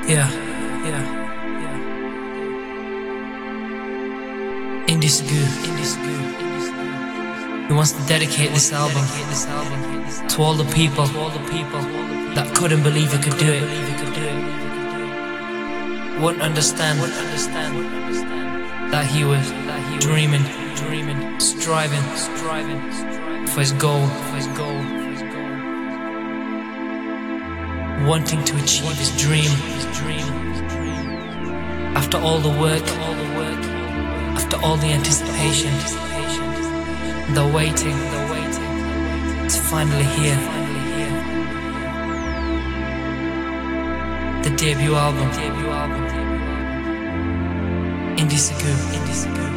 Yeah, yeah, yeah. Indisgu. He wants to dedicate this album to all the people that couldn't believe he could do it. Wouldn't understand that he was dreaming, striving for his goal, wanting to achieve his dream. After all the work, after all the anticipation, the waiting, it's finally here. The debut album, Indisgu.